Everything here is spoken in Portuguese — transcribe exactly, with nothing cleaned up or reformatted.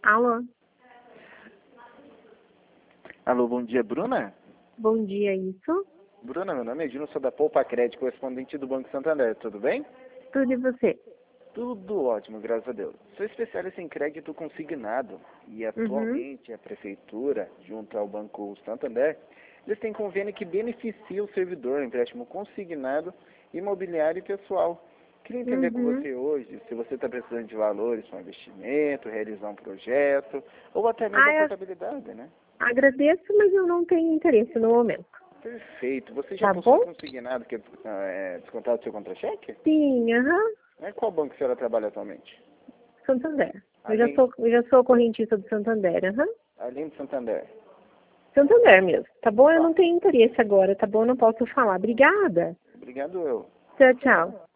Alô? Alô, bom dia, Bruna? Bom dia, isso? Bruna, meu nome é Gino, sou da Poupa Crédito, correspondente do Banco Santander, tudo bem? Tudo e você? Tudo ótimo, graças a Deus. Sou especialista em crédito consignado e Uhum. atualmente a Prefeitura, junto ao Banco Santander, eles têm convênio que beneficia o servidor, empréstimo consignado, imobiliário e pessoal. Queria entender com Uhum. você hoje se você está precisando de valores para um investimento, realizar um projeto, ou até mesmo Ah, a eu portabilidade, né? agradeço, mas eu não tenho interesse no momento. Perfeito. Você já Tá possui bom? consignado que é é, descontado do seu contra-cheque? Sim, aham. É, qual banco a senhora trabalha atualmente? Santander. Eu já Além, sou, eu já sou correntista do Santander, aham. além de Santander. Santander mesmo. Tá bom? Eu Tá. não tenho interesse agora, tá bom? Eu não posso falar. Obrigada. Obrigado eu. Tchau, tchau.